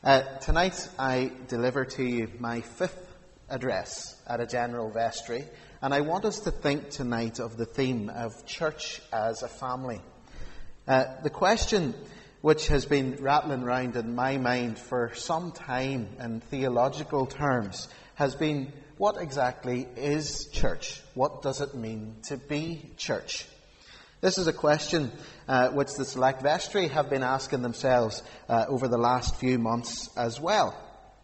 Tonight I deliver to you my fifth address at a general vestry, and I want us to think tonight of the theme of church as a family. The question which has been rattling around in my mind for some time in theological terms has been, what exactly is church? What does it mean to be church? This is a question which the Select Vestry have been asking themselves over the last few months as well.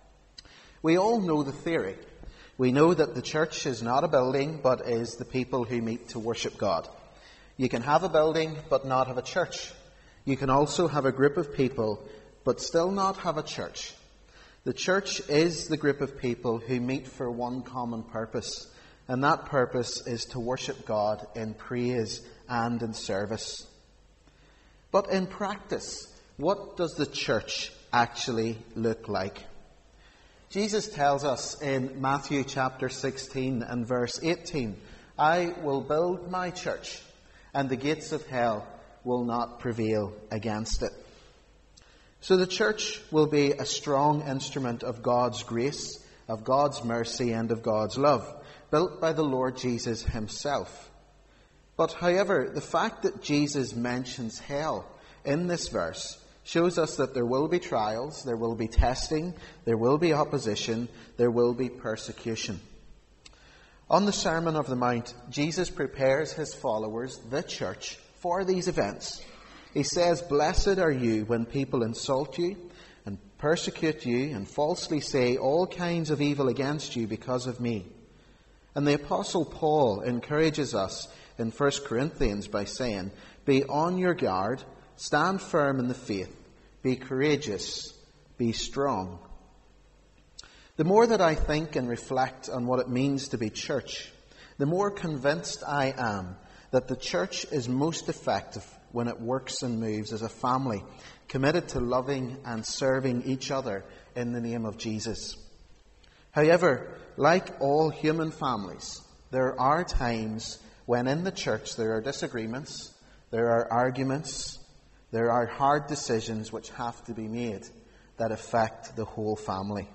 We all know the theory. We know that the church is not a building, but is the people who meet to worship God. You can have a building, but not have a church. You can also have a group of people, but still not have a church. The church is the group of people who meet for one common purpose, and that purpose is to worship God in praise and in service. But in practice, what does the church actually look like? Jesus tells us in Matthew chapter 16 and verse 18, "I will build my church, and the gates of hell will not prevail against it." So the church will be a strong instrument of God's grace, of God's mercy, and of God's love, built by the Lord Jesus himself. But however, the fact that Jesus mentions hell in this verse shows us that there will be trials, there will be testing, there will be opposition, there will be persecution. On the Sermon of the Mount, Jesus prepares his followers, the church, for these events. He says, "Blessed are you when people insult you and persecute you and falsely say all kinds of evil against you because of me." And the Apostle Paul encourages us in 1 Corinthians by saying, "Be on your guard, stand firm in the faith, be courageous, be strong." The more that I think and reflect on what it means to be church, the more convinced I am that the church is most effective when it works and moves as a family, committed to loving and serving each other in the name of Jesus. However, like all human families, there are times when in the church there are disagreements, there are arguments, there are hard decisions which have to be made that affect the whole family.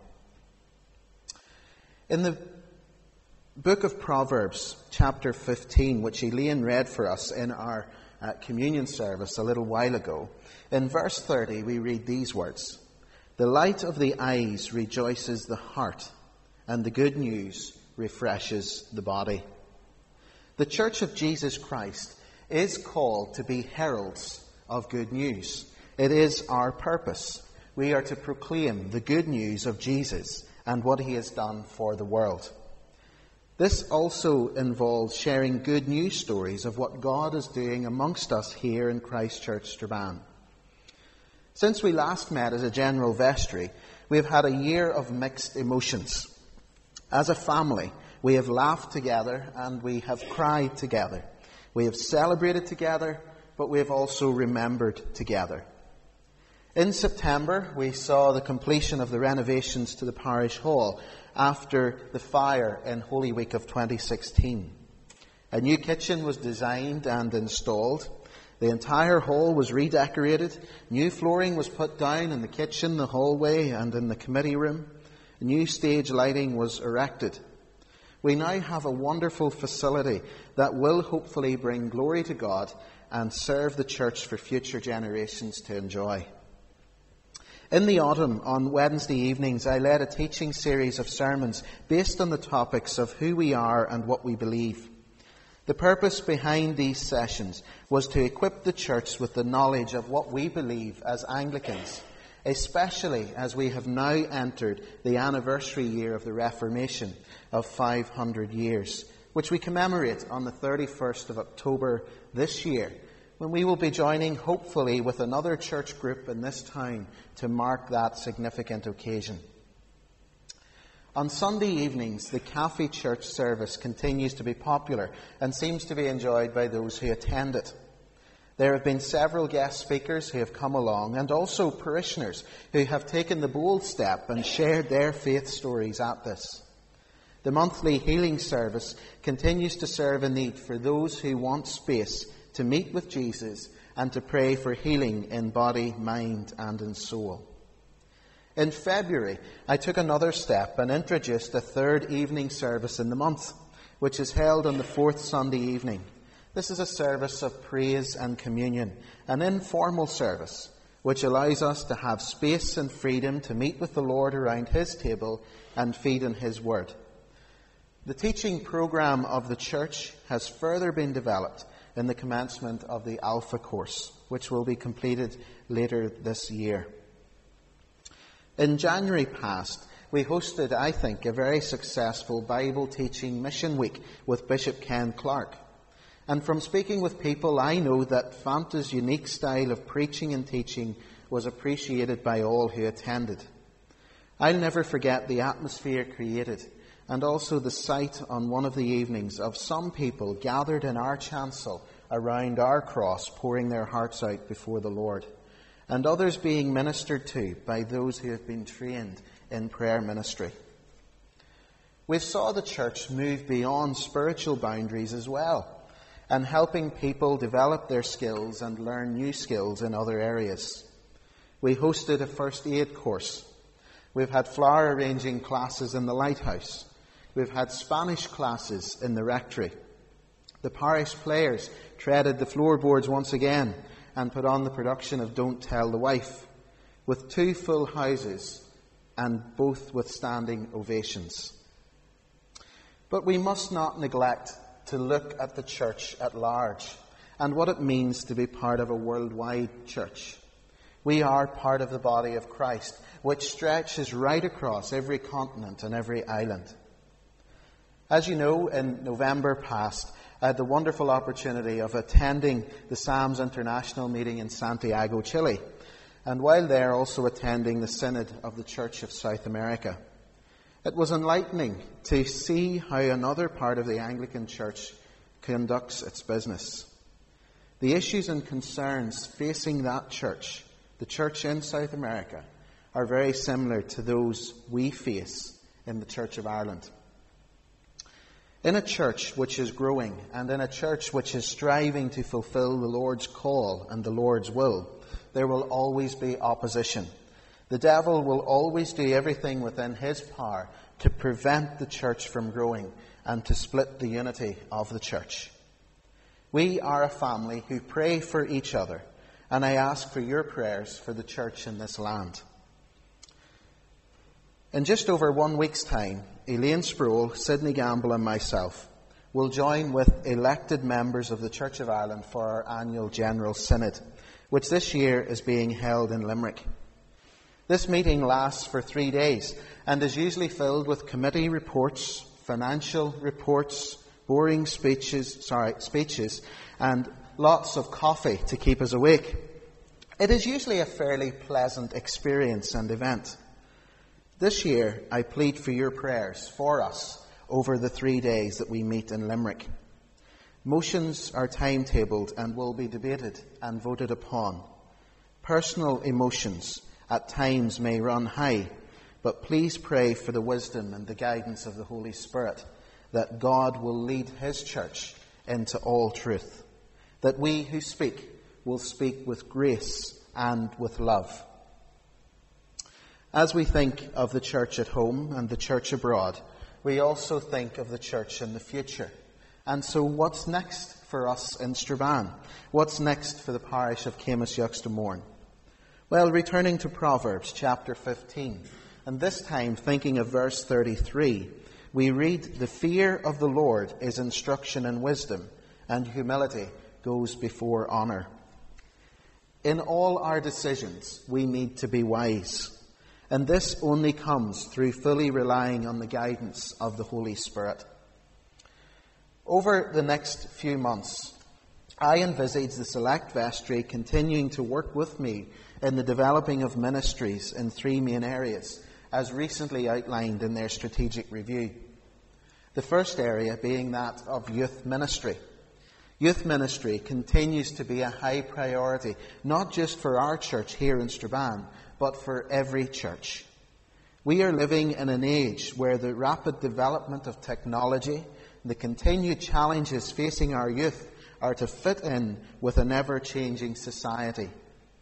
In the book of Proverbs, chapter 15, which Elaine read for us in our communion service a little while ago, in verse 30 we read these words, "The light of the eyes rejoices the heart, and the good news refreshes the body." The Church of Jesus Christ is called to be heralds of good news. It is our purpose. We are to proclaim the good news of Jesus and what he has done for the world. This also involves sharing good news stories of what God is doing amongst us here in Christchurch, Strabane. Since we last met as a general vestry, we have had a year of mixed emotions. As a family, we have laughed together and we have cried together. We have celebrated together, but we have also remembered together. In September, we saw the completion of the renovations to the parish hall after the fire in Holy Week of 2016. A new kitchen was designed and installed. The entire hall was redecorated. New flooring was put down in the kitchen, the hallway, and in the committee room. A new stage lighting was erected. We now have a wonderful facility that will hopefully bring glory to God and serve the church for future generations to enjoy. In the autumn, on Wednesday evenings, I led a teaching series of sermons based on the topics of who we are and what we believe. The purpose behind these sessions was to equip the church with the knowledge of what we believe as Anglicans, especially as we have now entered the anniversary year of the Reformation of 500 years, which we commemorate on the 31st of October this year, when we will be joining, hopefully, with another church group in this town to mark that significant occasion. On Sunday evenings, the Cafe Church service continues to be popular and seems to be enjoyed by those who attend it. There have been several guest speakers who have come along, and also parishioners who have taken the bold step and shared their faith stories at this. The monthly healing service continues to serve a need for those who want space to meet with Jesus and to pray for healing in body, mind, and in soul. In February, I took another step and introduced a third evening service in the month, which is held on the fourth Sunday evening. This is a service of praise and communion, an informal service, which allows us to have space and freedom to meet with the Lord around His table and feed on His Word. The teaching programme of the church has further been developed in the commencement of the Alpha course, which will be completed later this year. In January past, we hosted, I think, a very successful Bible teaching mission week with Bishop Ken Clark. And from speaking with people, I know that Fanta's unique style of preaching and teaching was appreciated by all who attended. I'll never forget the atmosphere created, and also the sight on one of the evenings of some people gathered in our chancel around our cross, pouring their hearts out before the Lord, and others being ministered to by those who have been trained in prayer ministry. We saw the church move beyond spiritual boundaries as well, and helping people develop their skills and learn new skills in other areas. We hosted a first aid course. We've had flower arranging classes in the lighthouse. We've had Spanish classes in the rectory. The parish players treaded the floorboards once again and put on the production of Don't Tell the Wife, with 2 full houses and both with standing ovations. But we must not neglect to look at the church at large and what it means to be part of a worldwide church. We are part of the body of Christ, which stretches right across every continent and every island. As you know, in November past, I had the wonderful opportunity of attending the SAMS International meeting in Santiago, Chile, and while there also attending the Synod of the Church of South America. It was enlightening to see how another part of the Anglican Church conducts its business. The issues and concerns facing that church, the church in South America, are very similar to those we face in the Church of Ireland. In a church which is growing and in a church which is striving to fulfill the Lord's call and the Lord's will, there will always be opposition. The devil will always do everything within his power to prevent the church from growing and to split the unity of the church. We are a family who pray for each other, and I ask for your prayers for the church in this land. In just over 1 week's time, Elaine Sproul, Sidney Gamble and myself will join with elected members of the Church of Ireland for our annual General Synod, which this year is being held in Limerick. This meeting lasts for 3 days and is usually filled with committee reports, financial reports, boring speeches, and lots of coffee to keep us awake. It is usually a fairly pleasant experience and event. This year, I plead for your prayers for us over the 3 days that we meet in Limerick. Motions are timetabled and will be debated and voted upon. Personal emotions at times may run high, but please pray for the wisdom and the guidance of the Holy Spirit, that God will lead His church into all truth, that we who speak will speak with grace and with love. As we think of the church at home and the church abroad, we also think of the church in the future. And so what's next for us in Strabane? What's next for the parish of Céamus-Euxtemorne? Well, returning to Proverbs chapter 15, and this time thinking of verse 33, we read, "The fear of the Lord is instruction and wisdom, and humility goes before honour." In all our decisions, we need to be wise. And this only comes through fully relying on the guidance of the Holy Spirit. Over the next few months, I envisage the Select Vestry continuing to work with me in the developing of ministries in 3 main areas, as recently outlined in their strategic review. The first area being that of youth ministry. Youth ministry continues to be a high priority, not just for our church here in Strabane, but for every church. We are living in an age where the rapid development of technology, the continued challenges facing our youth, are to fit in with an ever-changing society.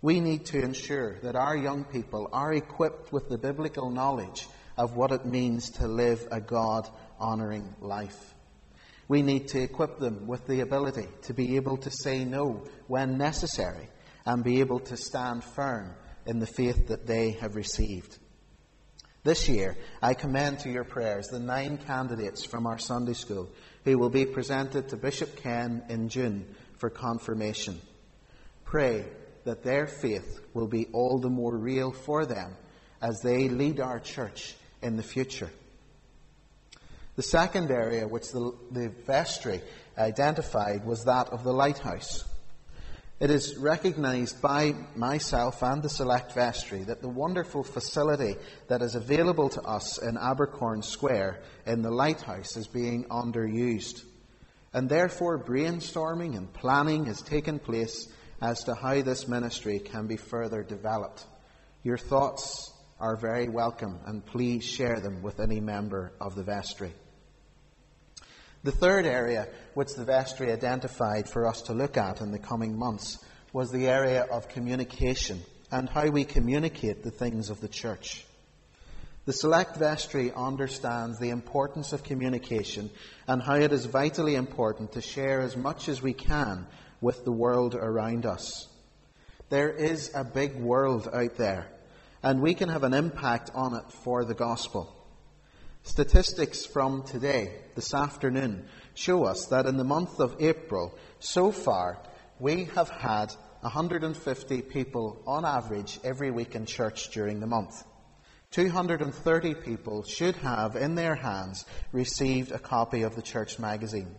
We need to ensure that our young people are equipped with the biblical knowledge of what it means to live a God-honouring life. We need to equip them with the ability to be able to say no when necessary and be able to stand firm in the faith that they have received. This year, I commend to your prayers the 9 candidates from our Sunday school who will be presented to Bishop Ken in June for confirmation. Pray that their faith will be all the more real for them as they lead our church in the future. The second area which the vestry identified was that of the lighthouse. It is recognised by myself and the Select Vestry that the wonderful facility that is available to us in Abercorn Square in the lighthouse is being underused. And therefore brainstorming and planning has taken place as to how this ministry can be further developed. Your thoughts are very welcome, and please share them with any member of the vestry. The third area which the vestry identified for us to look at in the coming months was the area of communication and how we communicate the things of the church. The Select Vestry understands the importance of communication and how it is vitally important to share as much as we can with the world around us. There is a big world out there, and we can have an impact on it for the gospel. Statistics from today, this afternoon, show us that in the month of April, so far, we have had 150 people on average every week in church during the month. 230 people should have in their hands received a copy of the church magazine.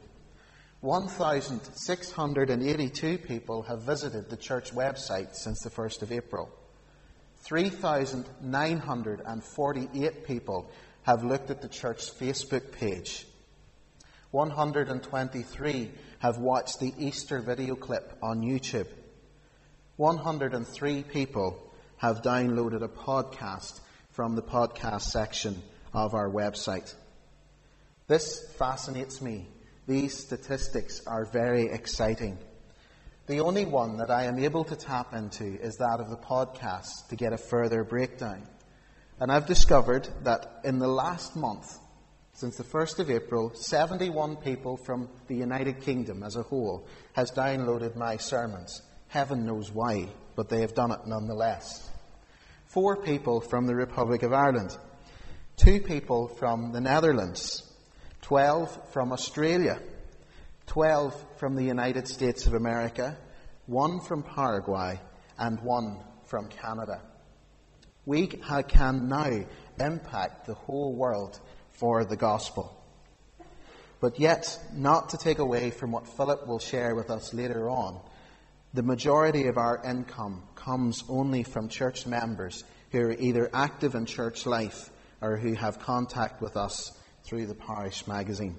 1,682 people have visited the church website since the 1st of April. 3,948 people have looked at the church's Facebook page. 123 have watched the Easter video clip on YouTube. 103 people have downloaded a podcast from the podcast section of our website. This fascinates me. These statistics are very exciting. The only one that I am able to tap into is that of the podcast to get a further breakdown. And I've discovered that in the last month, since the 1st of April, 71 people from the United Kingdom as a whole has downloaded my sermons. Heaven knows why, but they have done it nonetheless. 4 people from the Republic of Ireland, 2 people from the Netherlands, 12 from Australia, 12 from the United States of America, 1 from Paraguay, and 1 from Canada. We can now impact the whole world for the gospel. But yet, not to take away from what Philip will share with us later on, the majority of our income comes only from church members who are either active in church life or who have contact with us through the parish magazine.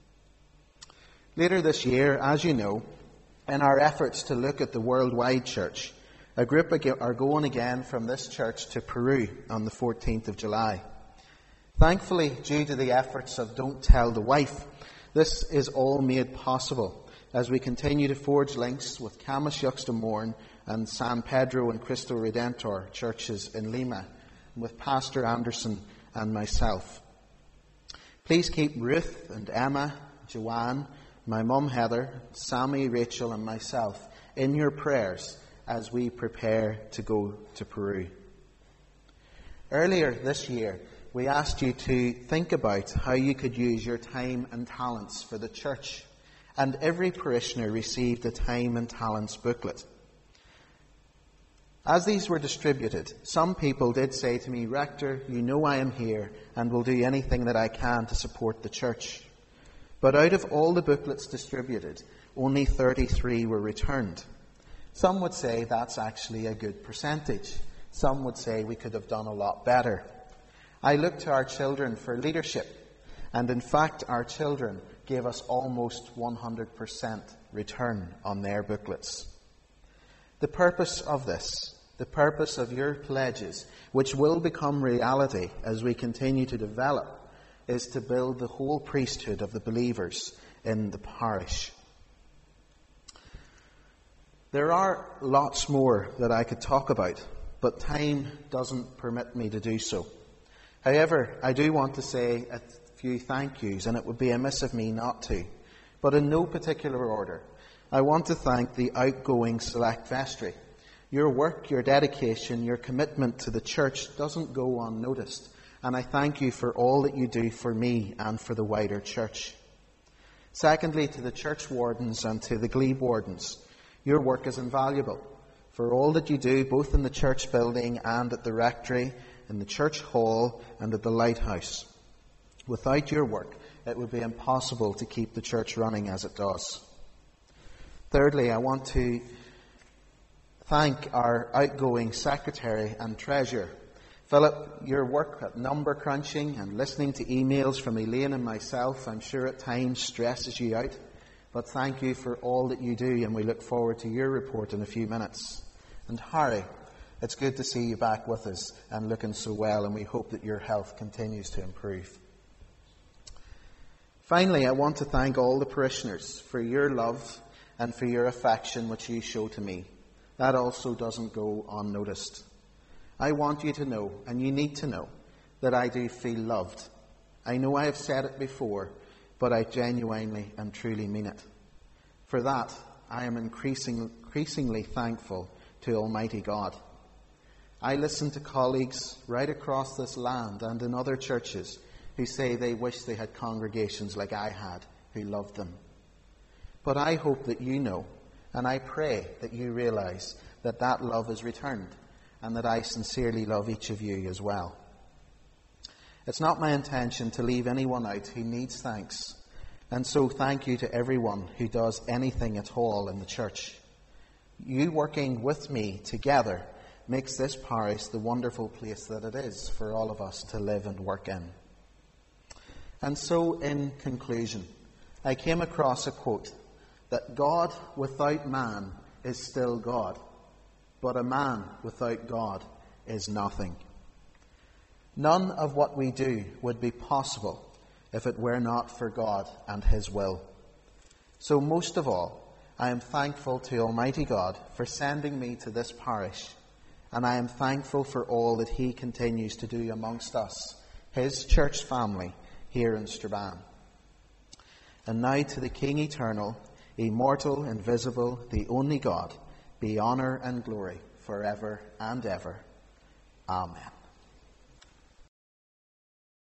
Later this year, as you know, in our efforts to look at the worldwide church, a group are going again from this church to Peru on the 14th of July. Thankfully, due to the efforts of Don't Tell the Wife, this is all made possible as we continue to forge links with Camas Yuxtamorn and San Pedro and Cristo Redentor churches in Lima, with Pastor Anderson and myself. Please keep Ruth and Emma, Joanne, my mum Heather, Sammy, Rachel and myself in your prayers as we prepare to go to Peru. Earlier this year, we asked you to think about how you could use your time and talents for the church, and every parishioner received a time and talents booklet. As these were distributed, some people did say to me, "Rector, you know I am here and will do anything that I can to support the church." But out of all the booklets distributed, only 33 were returned. Some would say that's actually a good percentage. Some would say we could have done a lot better. I looked to our children for leadership, and in fact our children gave us almost 100% return on their booklets. The purpose of this, the purpose of your pledges, which will become reality as we continue to develop, is to build the whole priesthood of the believers in the parish. There are lots more that I could talk about, but time doesn't permit me to do so. However, I do want to say a few thank yous, and it would be amiss of me not to. But in no particular order, I want to thank the outgoing Select Vestry. Your work, your dedication, your commitment to the church doesn't go unnoticed, and I thank you for all that you do for me and for the wider church. Secondly, to the church wardens and to the glebe wardens, your work is invaluable. For all that you do, both in the church building and at the rectory, in the church hall and at the lighthouse. Without your work, it would be impossible to keep the church running as it does. Thirdly, I want to thank our outgoing secretary and treasurer. Philip, your work at number crunching and listening to emails from Elaine and myself, I'm sure at times stresses you out. But thank you for all that you do, and we look forward to your report in a few minutes. And Harry, it's good to see you back with us and looking so well, and we hope that your health continues to improve. Finally, I want to thank all the parishioners for your love and for your affection which you show to me. That also doesn't go unnoticed. I want you to know, and you need to know, that I do feel loved. I know I have said it before, but I genuinely and truly mean it. For that, I am increasingly thankful to Almighty God. I listen to colleagues right across this land and in other churches who say they wish they had congregations like I had, who loved them. But I hope that you know, and I pray that you realize that that love is returned, and that I sincerely love each of you as well. It's not my intention to leave anyone out who needs thanks, and so thank you to everyone who does anything at all in the church. You working with me together makes this parish the wonderful place that it is for all of us to live and work in. And so, in conclusion, I came across a quote that God without man is still God, but a man without God is nothing. None of what we do would be possible if it were not for God and His will. So most of all, I am thankful to Almighty God for sending me to this parish, and I am thankful for all that He continues to do amongst us, His church family, here in Strabane. And now to the King eternal, immortal, invisible, the only God, be honour and glory forever and ever. Amen.